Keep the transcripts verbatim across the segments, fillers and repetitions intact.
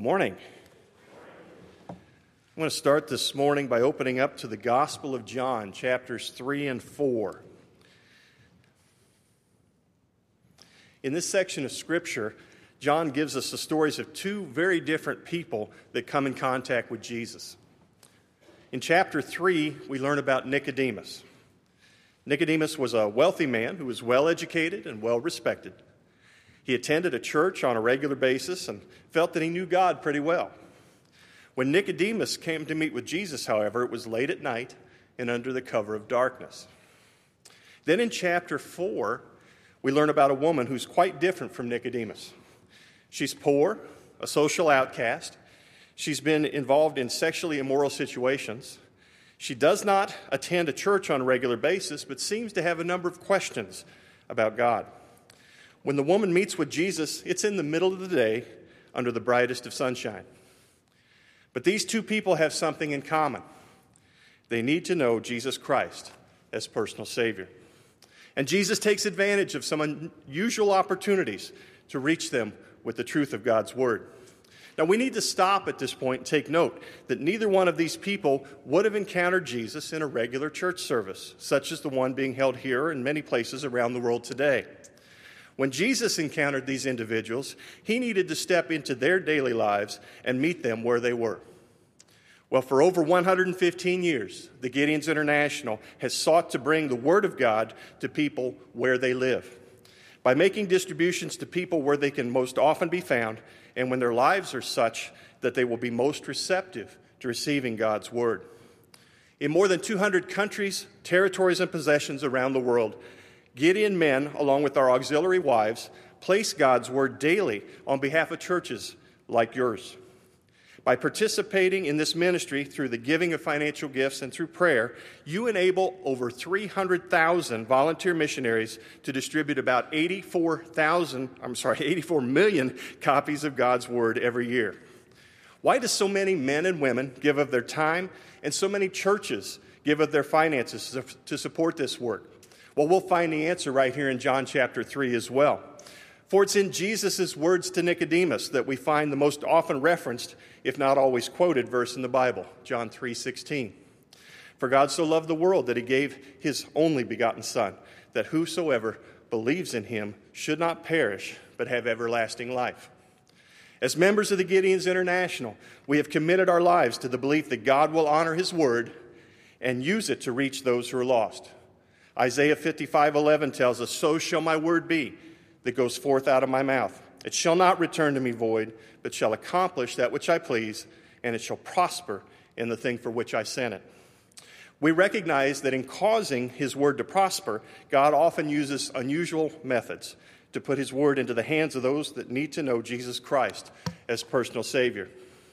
morning. I'm going to start this morning by opening up to the Gospel of John, chapters three and four. In this section of Scripture, John gives us the stories of two very different people that come in contact with Jesus. In chapter three, we learn about Nicodemus. Nicodemus was a wealthy man who was well-educated and well-respected. He attended a church on a regular basis and felt that he knew God pretty well. When Nicodemus came to meet with Jesus, however, it was late at night and under the cover of darkness. Then in chapter four, we learn about a woman who's quite different from Nicodemus. She's poor, a social outcast. She's been involved in sexually immoral situations. She does not attend a church on a regular basis, but seems to have a number of questions about God. When the woman meets with Jesus, it's in the middle of the day under the brightest of sunshine. But these two people have something in common. They need to know Jesus Christ as personal Savior. And Jesus takes advantage of some unusual opportunities to reach them with the truth of God's Word. Now, we need to stop at this point and take note that neither one of these people would have encountered Jesus in a regular church service, such as the one being held here and many places around the world today. When Jesus encountered these individuals, he needed to step into their daily lives and meet them where they were. Well, for over one hundred fifteen years, the Gideons International has sought to bring the Word of God to people where they live, by making distributions to people where they can most often be found and when their lives are such that they will be most receptive to receiving God's Word. In more than two hundred countries, territories, and possessions around the world, Gideon men, along with our auxiliary wives, place God's Word daily on behalf of churches like yours. By participating in this ministry through the giving of financial gifts and through prayer, you enable over three hundred thousand volunteer missionaries to distribute about eighty-four thousand, I'm sorry, eighty-four million copies of God's Word every year. Why do so many men and women give of their time and so many churches give of their finances to support this work? Well, we'll find the answer right here in John chapter three as well. For it's in Jesus' words to Nicodemus that we find the most often referenced, if not always quoted, verse in the Bible, John three sixteen. For God so loved the world that he gave his only begotten Son, that whosoever believes in him should not perish, but have everlasting life. As members of the Gideons International, we have committed our lives to the belief that God will honor his word and use it to reach those who are lost. Isaiah fifty-five eleven tells us, "So shall my word be that goes forth out of my mouth. It shall not return to me void, but shall accomplish that which I please, and it shall prosper in the thing for which I sent it." We recognize that in causing his word to prosper, God often uses unusual methods to put his word into the hands of those that need to know Jesus Christ as personal Savior.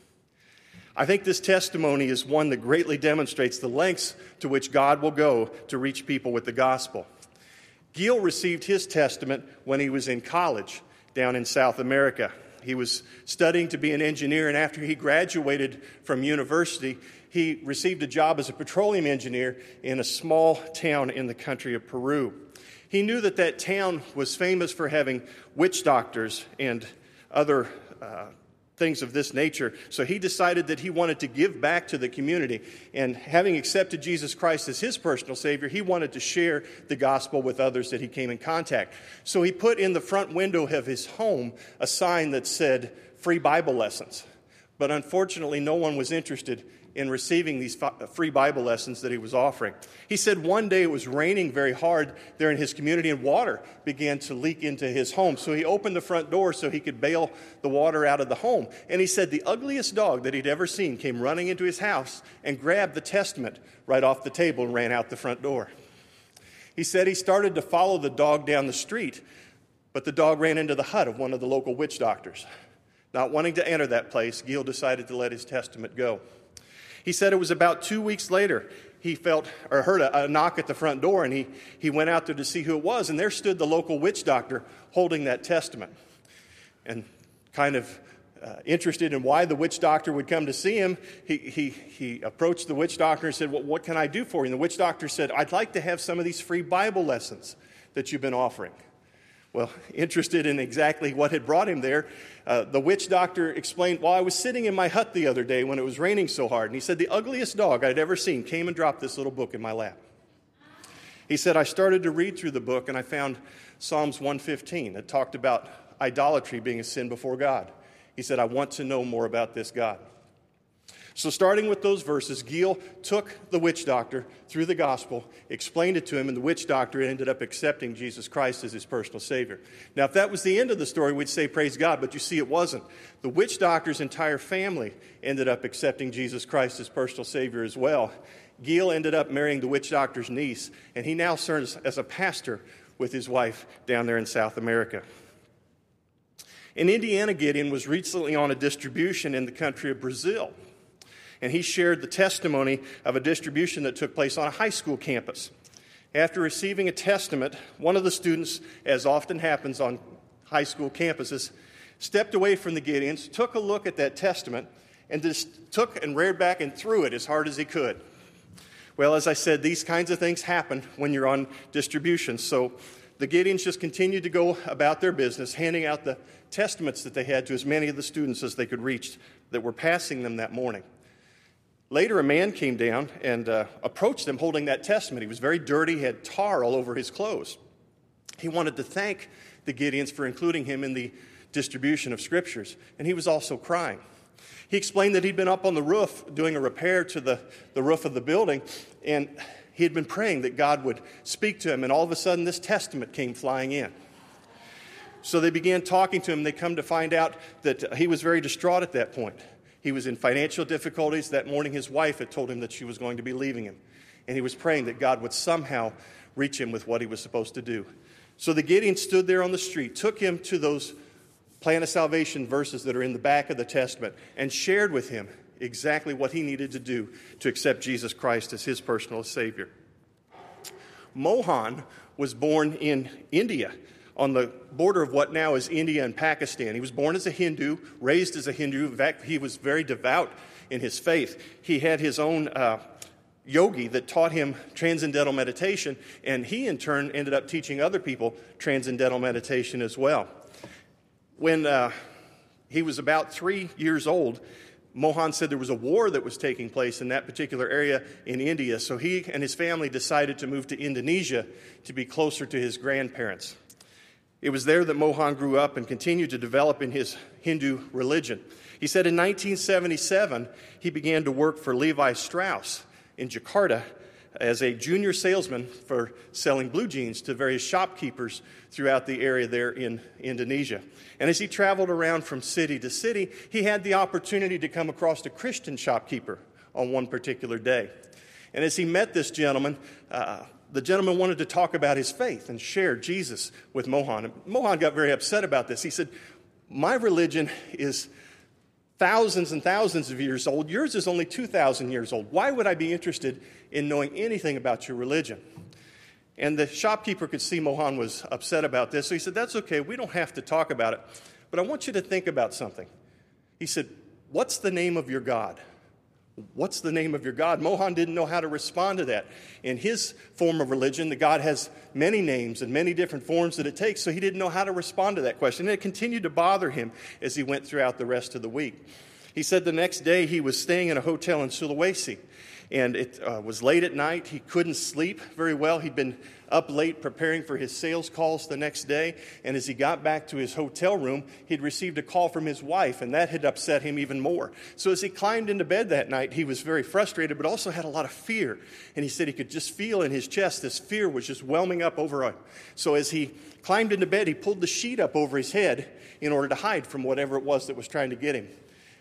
I think this testimony is one that greatly demonstrates the lengths to which God will go to reach people with the gospel. Gil received his testament when he was in college down in South America. He was studying to be an engineer, and after he graduated from university, he received a job as a petroleum engineer in a small town in the country of Peru. He knew that that town was famous for having witch doctors and other uh, things of this nature, so he decided that he wanted to give back to the community, and having accepted Jesus Christ as his personal Savior, he wanted to share the gospel with others that he came in contact. So he put in the front window of his home a sign that said, "Free Bible Lessons." But unfortunately, no one was interested in receiving these free Bible lessons that he was offering. He said one day it was raining very hard there in his community, and water began to leak into his home. So he opened the front door so he could bail the water out of the home. And he said the ugliest dog that he'd ever seen came running into his house and grabbed the Testament right off the table and ran out the front door. He said he started to follow the dog down the street, but the dog ran into the hut of one of the local witch doctors. Not wanting to enter that place, Gil decided to let his Testament go. He said it was about two weeks later he felt or heard a, a knock at the front door, and he, he went out there to see who it was, and there stood the local witch doctor holding that Testament. And kind of uh, interested in why the witch doctor would come to see him, he, he, he approached the witch doctor and said, well, what can I do for you? And the witch doctor said, I'd like to have some of these free Bible lessons that you've been offering. Well, interested in exactly what had brought him there, uh, the witch doctor explained, well, I was sitting in my hut the other day when it was raining so hard, and he said the ugliest dog I'd ever seen came and dropped this little book in my lap. He said, I started to read through the book, and I found Psalms one fifteen that talked about idolatry being a sin before God. He said, I want to know more about this God. So starting with those verses, Gil took the witch doctor through the gospel, explained it to him, and the witch doctor ended up accepting Jesus Christ as his personal Savior. Now, if that was the end of the story, we'd say praise God, but you see it wasn't. The witch doctor's entire family ended up accepting Jesus Christ as personal Savior as well. Gil ended up marrying the witch doctor's niece, and he now serves as a pastor with his wife down there in South America. In Indiana, Gideon was recently on a distribution in the country of Brazil. And he shared the testimony of a distribution that took place on a high school campus. After receiving a testament, one of the students, as often happens on high school campuses, stepped away from the Gideons, took a look at that testament, and just took and reared back and threw it as hard as he could. Well, as I said, these kinds of things happen when you're on distribution. So the Gideons just continued to go about their business, handing out the testaments that they had to as many of the students as they could reach that were passing them that morning. Later, a man came down and uh, approached them holding that testament. He was very dirty, he had tar all over his clothes. He wanted to thank the Gideons for including him in the distribution of scriptures, and he was also crying. He explained that he'd been up on the roof doing a repair to the, the roof of the building, and he had been praying that God would speak to him, and all of a sudden this testament came flying in. So they began talking to him. They come to find out that he was very distraught at that point. He was in financial difficulties. That morning, his wife had told him that she was going to be leaving him. And he was praying that God would somehow reach him with what he was supposed to do. So the Gideon stood there on the street, took him to those plan of salvation verses that are in the back of the Testament, and shared with him exactly what he needed to do to accept Jesus Christ as his personal Savior. Mohan was born in India, on the border of what now is India and Pakistan. He was born as a Hindu, raised as a Hindu. In fact, he was very devout in his faith. He had his own uh, yogi that taught him transcendental meditation, and he in turn ended up teaching other people transcendental meditation as well. When uh, he was about three years old, Mohan said there was a war that was taking place in that particular area in India, so he and his family decided to move to Indonesia to be closer to his grandparents. It was there that Mohan grew up and continued to develop in his Hindu religion. He said in nineteen seventy-seven, he began to work for Levi Strauss in Jakarta as a junior salesman for selling blue jeans to various shopkeepers throughout the area there in Indonesia. And as he traveled around from city to city, he had the opportunity to come across a Christian shopkeeper on one particular day. And as he met this gentleman, uh, the gentleman wanted to talk about his faith and share Jesus with Mohan. And Mohan got very upset about this. He said, my religion is thousands and thousands of years old. Yours is only two thousand years old. Why would I be interested in knowing anything about your religion? And the shopkeeper could see Mohan was upset about this. So he said, that's okay. We don't have to talk about it. But I want you to think about something. He said, what's the name of your God? What's the name of your God? Mohan didn't know how to respond to that. In his form of religion, the God has many names and many different forms that it takes, so he didn't know how to respond to that question. And it continued to bother him as he went throughout the rest of the week. He said the next day he was staying in a hotel in Sulawesi, and it uh, was late at night. He couldn't sleep very well. He'd been up late preparing for his sales calls the next day, and as he got back to his hotel room, he'd received a call from his wife, and that had upset him even more. So as he climbed into bed that night, he was very frustrated, but also had a lot of fear. And he said he could just feel in his chest this fear was just whelming up over him. So as he climbed into bed, he pulled the sheet up over his head in order to hide from whatever it was that was trying to get him.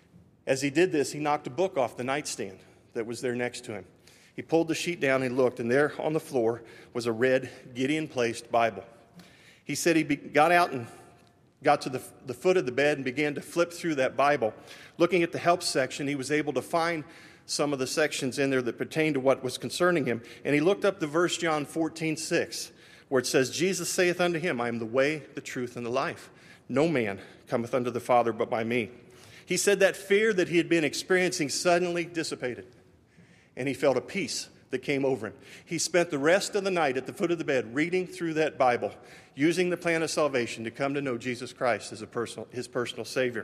As he did this, he knocked a book off the nightstand that was there next to him. He pulled the sheet down and looked, and there on the floor was a red Gideon-placed Bible. He said he be, got out and got to the, the foot of the bed and began to flip through that Bible. Looking at the help section, he was able to find some of the sections in there that pertained to what was concerning him. And he looked up the verse John fourteen six, where it says, Jesus saith unto him, I am the way, the truth, and the life. No man cometh unto the Father but by me. He said that fear that he had been experiencing suddenly dissipated. And he felt a peace that came over him. He spent the rest of the night at the foot of the bed reading through that Bible, using the plan of salvation to come to know Jesus Christ as a personal, his personal Savior.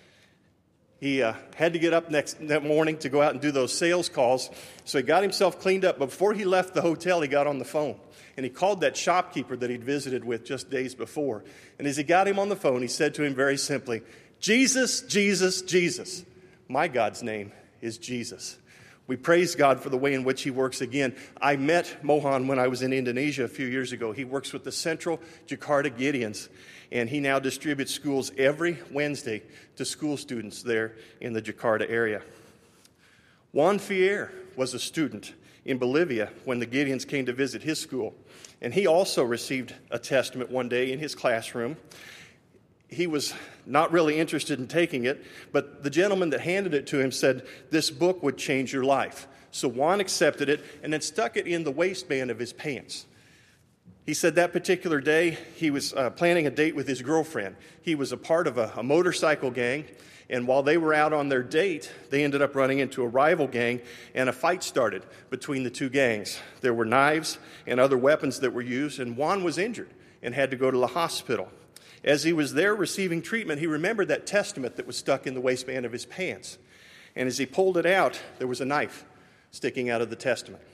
He uh, had to get up next that morning to go out and do those sales calls, so he got himself cleaned up. But before he left the hotel, he got on the phone, and he called that shopkeeper that he'd visited with just days before. And as he got him on the phone, he said to him very simply, "Jesus, Jesus, Jesus. My God's name is Jesus." We praise God for the way in which he works again. I met Mohan when I was in Indonesia a few years ago. He works with the Central Jakarta Gideons, and he now distributes schools every Wednesday to school students there in the Jakarta area. Juan Fier was a student in Bolivia when the Gideons came to visit his school, and he also received a testament one day in his classroom. He was not really interested in taking it, but the gentleman that handed it to him said, "This book would change your life." So Juan accepted it and then stuck it in the waistband of his pants. He said that particular day he was uh, planning a date with his girlfriend. He was a part of a, a motorcycle gang, and while they were out on their date, they ended up running into a rival gang, and a fight started between the two gangs. There were knives and other weapons that were used, and Juan was injured and had to go to the hospital. As he was there receiving treatment, he remembered that testament that was stuck in the waistband of his pants. And as he pulled it out, there was a knife sticking out of the testament.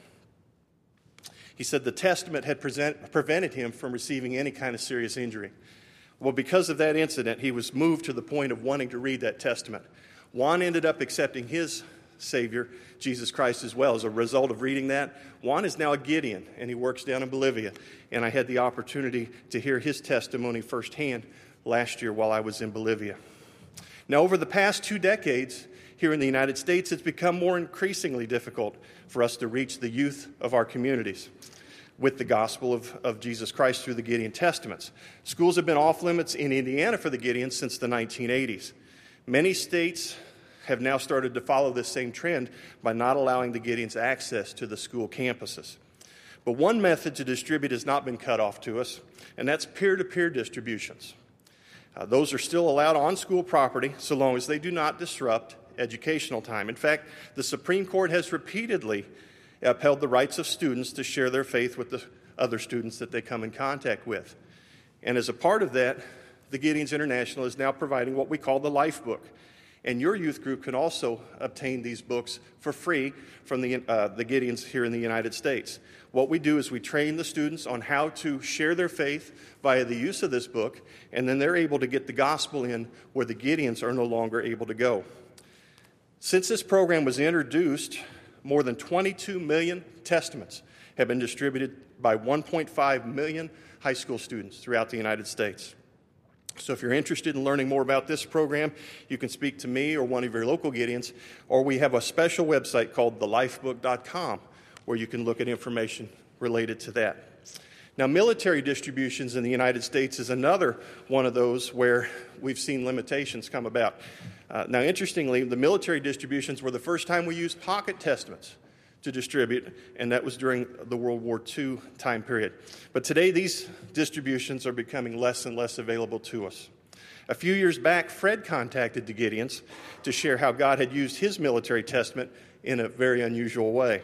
He said the testament had present, prevented him from receiving any kind of serious injury. Well, because of that incident, he was moved to the point of wanting to read that testament. Juan ended up accepting his Savior, Jesus Christ, as well. As a result of reading that, Juan is now a Gideon, and he works down in Bolivia. And I had the opportunity to hear his testimony firsthand last year while I was in Bolivia. Now, over the past two decades here in the United States, it's become more increasingly difficult for us to reach the youth of our communities with the gospel of, of Jesus Christ through the Gideon Testaments. Schools have been off limits in Indiana for the Gideons since the nineteen eighties. Many states have now started to follow this same trend by not allowing the Gideons access to the school campuses. But one method to distribute has not been cut off to us, and that's peer-to-peer distributions. Uh, those are still allowed on school property so long as they do not disrupt educational time. In fact, the Supreme Court has repeatedly upheld the rights of students to share their faith with the other students that they come in contact with. And as a part of that, the Gideons International is now providing what we call the Life Book. And your youth group can also obtain these books for free from the, uh, the Gideons here in the United States. What we do is we train the students on how to share their faith via the use of this book, and then they're able to get the gospel in where the Gideons are no longer able to go. Since this program was introduced, more than twenty-two million testaments have been distributed by one point five million high school students throughout the United States. So if you're interested in learning more about this program, you can speak to me or one of your local Gideons, or we have a special website called the life book dot com where you can look at information related to that. Now, military distributions in the United States is another one of those where we've seen limitations come about. Uh, now, interestingly, the military distributions were the first time we used pocket testaments to distribute, and that was during the World War Two time period. But today, these distributions are becoming less and less available to us. A few years back, Fred contacted the Gideons to share how God had used his military testament in a very unusual way.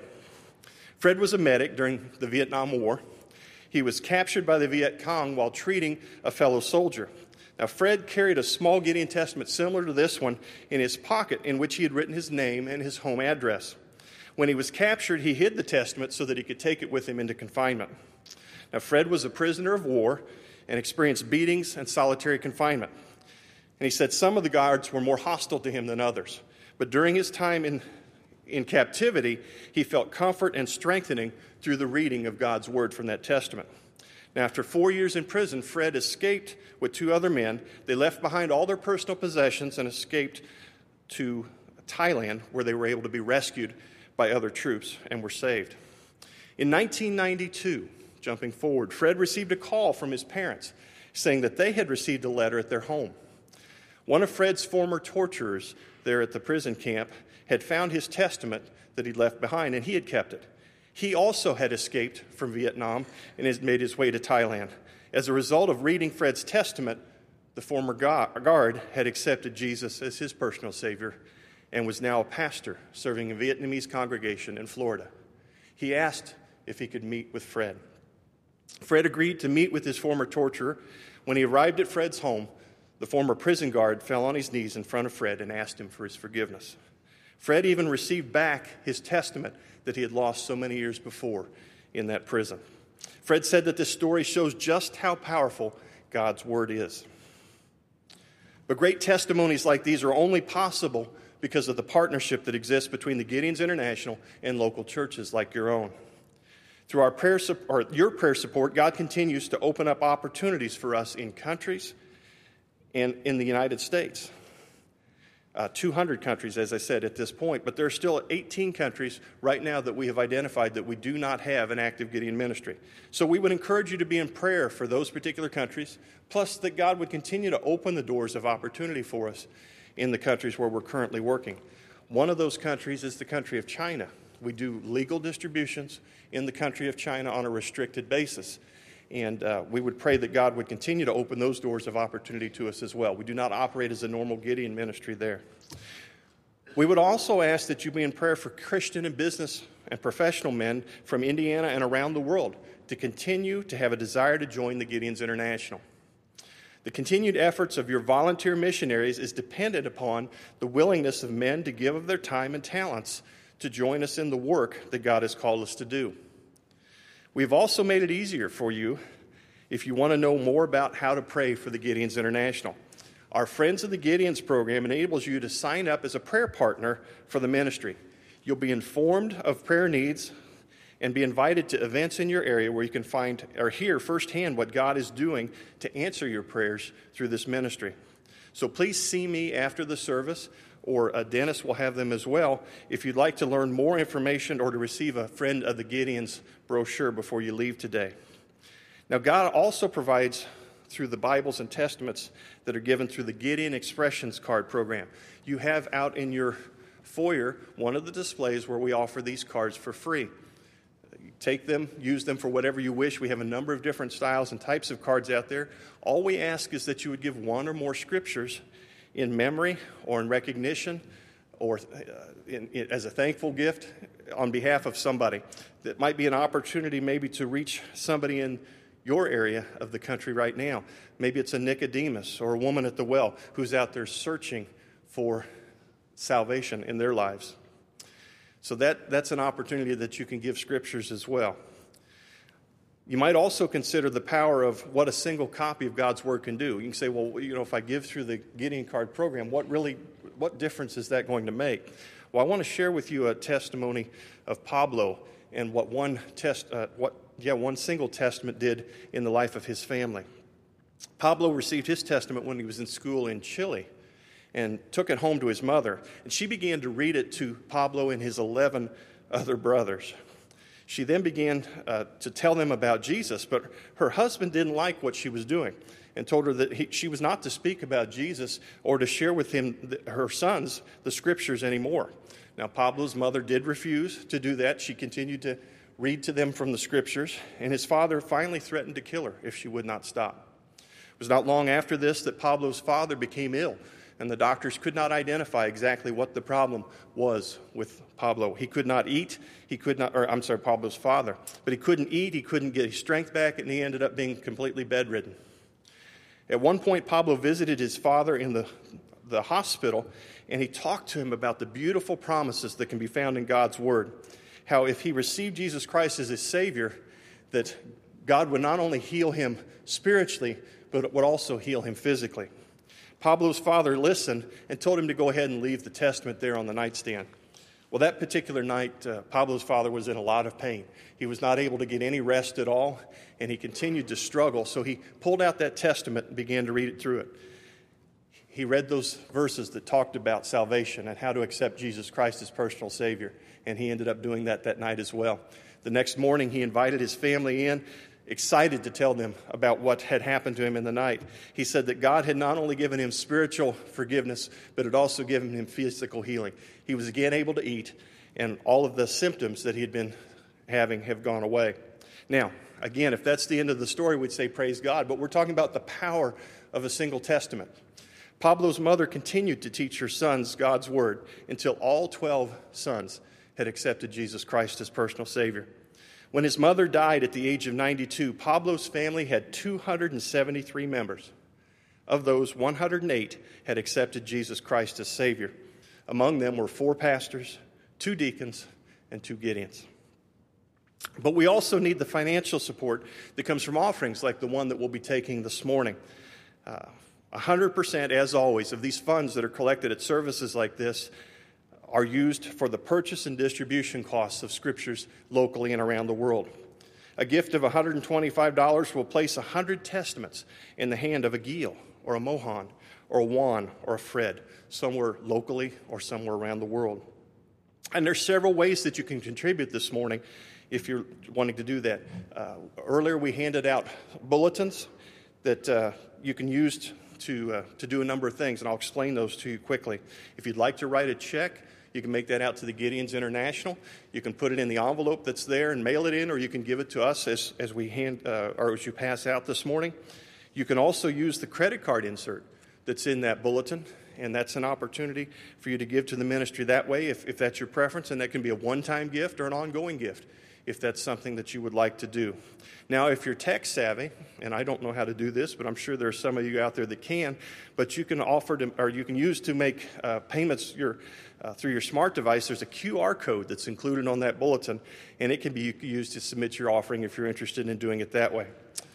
Fred was a medic during the Vietnam War. He was captured by the Viet Cong while treating a fellow soldier. Now, Fred carried a small Gideon Testament similar to this one in his pocket, in which he had written his name and his home address. When he was captured, he hid the testament so that he could take it with him into confinement. Now, Fred was a prisoner of war and experienced beatings and solitary confinement. And he said some of the guards were more hostile to him than others. But during his time in, in captivity, he felt comfort and strengthening through the reading of God's word from that testament. Now, after four years in prison, Fred escaped with two other men. They left behind all their personal possessions and escaped to Thailand, where they were able to be rescued by other troops and were saved. In nineteen ninety-two, jumping forward, Fred received a call from his parents saying that they had received a letter at their home. One of Fred's former torturers there at the prison camp had found his testament that he'd left behind, and he had kept it. He also had escaped from Vietnam and had made his way to Thailand. As a result of reading Fred's testament, the former guard had accepted Jesus as his personal Savior and was now a pastor serving a Vietnamese congregation in Florida. He asked if he could meet with Fred. Fred agreed to meet with his former torturer. When he arrived at Fred's home, the former prison guard fell on his knees in front of Fred and asked him for his forgiveness. Fred even received back his testament that he had lost so many years before in that prison. Fred said that this story shows just how powerful God's word is. But great testimonies like these are only possible because of the partnership that exists between the Gideons International and local churches like your own. Through our prayer, or your prayer support, God continues to open up opportunities for us in countries and in the United States. Uh, two hundred countries, as I said, at this point, but there are still eighteen countries right now that we have identified that we do not have an active Gideon ministry. So we would encourage you to be in prayer for those particular countries, plus that God would continue to open the doors of opportunity for us in the countries where we're currently working. One of those countries is the country of China. We do legal distributions in the country of China on a restricted basis. And uh, we would pray that God would continue to open those doors of opportunity to us as well. We do not operate as a normal Gideon ministry there. We would also ask that you be in prayer for Christian and business and professional men from Indiana and around the world to continue to have a desire to join the Gideons International. The continued efforts of your volunteer missionaries is dependent upon the willingness of men to give of their time and talents to join us in the work that God has called us to do. We've also made it easier for you if you want to know more about how to pray for the Gideons International. Our Friends of the Gideons program enables you to sign up as a prayer partner for the ministry. You'll be informed of prayer needs and be invited to events in your area where you can find or hear firsthand what God is doing to answer your prayers through this ministry. So please see me after the service, or uh, Dennis will have them as well, if you'd like to learn more information or to receive a Friend of the Gideons brochure before you leave today. Now, God also provides through the Bibles and Testaments that are given through the Gideon Expressions card program. You have out in your foyer one of the displays where we offer these cards for free. You take them, use them for whatever you wish. We have a number of different styles and types of cards out there. All we ask is that you would give one or more scriptures in memory or in recognition or uh, in, in, as a thankful gift on behalf of somebody. That might be an opportunity maybe to reach somebody in your area of the country right now. Maybe it's a Nicodemus or a woman at the well who's out there searching for salvation in their lives. So that, that's an opportunity that you can give scriptures as well. You might also consider the power of what a single copy of God's Word can do. You can say, well, you know, if I give through the Gideon Card program, what really, what difference is that going to make? Well, I want to share with you a testimony of Pablo and what one test, uh, what yeah, one single testament did in the life of his family. Pablo received his testament when he was in school in Chile and took it home to his mother. And she began to read it to Pablo and his eleven other brothers. She then began uh, to tell them about Jesus, but her husband didn't like what she was doing and told her that he, she was not to speak about Jesus or to share with him, the, her sons, the scriptures anymore. Now, Pablo's mother did refuse to do that. She continued to read to them from the scriptures, and his father finally threatened to kill her if she would not stop. It was not long after this that Pablo's father became ill, and the doctors could not identify exactly what the problem was with Pablo. He could not eat, he could not, or I'm sorry, Pablo's father, but he couldn't eat, he couldn't get his strength back, and he ended up being completely bedridden. At one point, Pablo visited his father in the, the hospital, and he talked to him about the beautiful promises that can be found in God's Word. How if he received Jesus Christ as his Savior, that God would not only heal him spiritually, but would also heal him physically. Pablo's father listened and told him to go ahead and leave the testament there on the nightstand. Well, that particular night, uh, Pablo's father was in a lot of pain. He was not able to get any rest at all, and he continued to struggle. So he pulled out that testament and began to read it through it. He read those verses that talked about salvation and how to accept Jesus Christ as personal Savior, and he ended up doing that that night as well. The next morning, he invited his family in, excited to tell them about what had happened to him in the night. He said that God had not only given him spiritual forgiveness, but had also given him physical healing. He was again able to eat, and all of the symptoms that he had been having have gone away. Now, again, if that's the end of the story, we'd say praise God, but we're talking about the power of a single testament. Pablo's mother continued to teach her sons God's Word until all twelve sons had accepted Jesus Christ as personal Savior. When his mother died at the age of ninety-two, Pablo's family had two hundred seventy-three members. Of those, one hundred eight had accepted Jesus Christ as Savior. Among them were four pastors, two deacons, and two Gideons. But we also need the financial support that comes from offerings like the one that we'll be taking this morning. Uh, one hundred percent, as always, of these funds that are collected at services like this are used for the purchase and distribution costs of scriptures locally and around the world. A gift of one hundred twenty-five dollars will place one hundred testaments in the hand of a Gil or a Mohan or a Juan or a Fred, somewhere locally or somewhere around the world. And there's several ways that you can contribute this morning if you're wanting to do that. Uh, earlier we handed out bulletins that uh, you can use to, uh, to do a number of things, and I'll explain those to you quickly. If you'd like to write a check, you can make that out to the Gideons International. You can put it in the envelope that's there and mail it in, or you can give it to us as, as we hand uh, or as you pass out this morning. You can also use the credit card insert that's in that bulletin, and that's an opportunity for you to give to the ministry that way if, if that's your preference, and that can be a one-time gift or an ongoing gift if that's something that you would like to do. Now, if you're tech savvy, and I don't know how to do this, but I'm sure there are some of you out there that can, but you can offer to, or you can use to make uh, payments your, uh, through your smart device. There's a Q R code that's included on that bulletin, and it can be used to submit your offering if you're interested in doing it that way.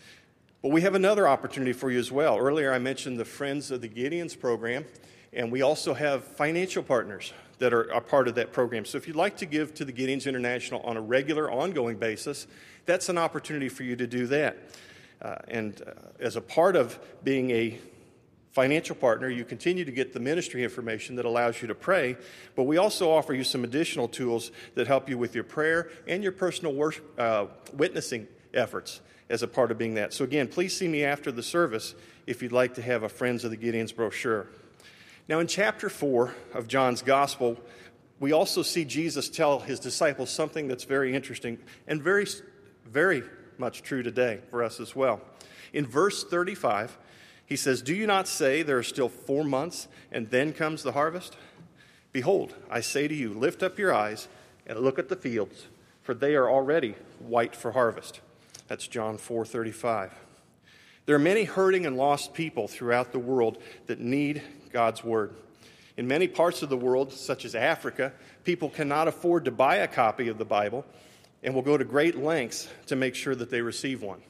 But we have another opportunity for you as well. Earlier I mentioned the Friends of the Gideons program, and we also have financial partners that are a part of that program. So if you'd like to give to the Gideons International on a regular, ongoing basis, that's an opportunity for you to do that. Uh, and uh, as a part of being a financial partner, you continue to get the ministry information that allows you to pray, but we also offer you some additional tools that help you with your prayer and your personal worship, uh, witnessing efforts as a part of being that. So again, please see me after the service if you'd like to have a Friends of the Gideons brochure. Now, in chapter four of John's Gospel, we also see Jesus tell his disciples something that's very interesting and very, very much true today for us as well. In verse thirty-five, he says, "Do you not say there are still four months and then comes the harvest? Behold, I say to you, lift up your eyes and look at the fields, for they are already white for harvest." That's John four thirty-five. There are many hurting and lost people throughout the world that need God's Word. In many parts of the world, such as Africa, people cannot afford to buy a copy of the Bible and will go to great lengths to make sure that they receive one.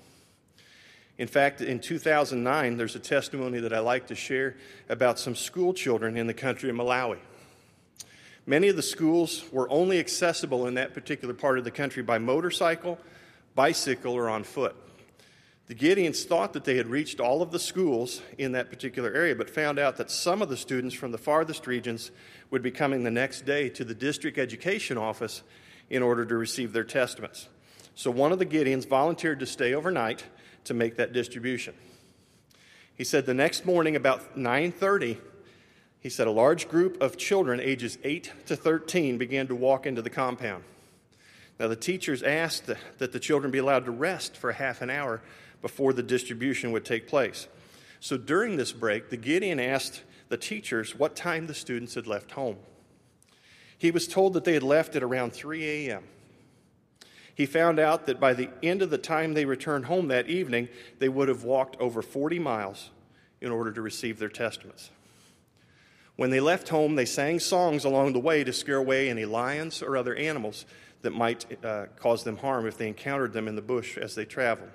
In fact, in two thousand nine, there's a testimony that I like to share about some school children in the country of Malawi. Many of the schools were only accessible in that particular part of the country by motorcycle, bicycle, or on foot. The Gideons thought that they had reached all of the schools in that particular area, but found out that some of the students from the farthest regions would be coming the next day to the district education office in order to receive their testaments. So one of the Gideons volunteered to stay overnight to make that distribution. He said the next morning about nine thirty, he said a large group of children ages eight to thirteen began to walk into the compound. Now the teachers asked that the children be allowed to rest for half an hour before the distribution would take place. So during this break, the Gideon asked the teachers what time the students had left home. He was told that they had left at around three a.m. He found out that by the end of the time they returned home that evening, they would have walked over forty miles in order to receive their testaments. When they left home, they sang songs along the way to scare away any lions or other animals that might uh, cause them harm if they encountered them in the bush as they traveled.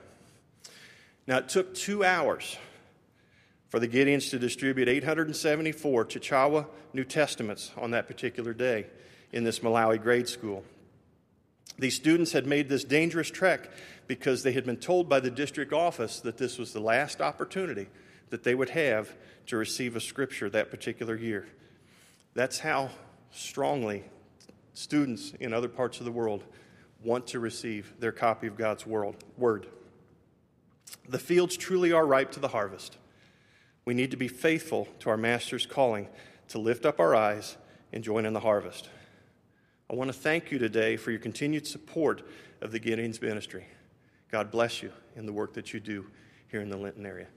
Now, it took two hours for the Gideons to distribute eight hundred seventy-four Chichewa New Testaments on that particular day in this Malawi grade school. These students had made this dangerous trek because they had been told by the district office that this was the last opportunity that they would have to receive a scripture that particular year. That's how strongly students in other parts of the world want to receive their copy of God's Word. The fields truly are ripe to the harvest. We need to be faithful to our Master's calling to lift up our eyes and join in the harvest. I want to thank you today for your continued support of the Gideons ministry. God bless you in the work that you do here in the Linton area.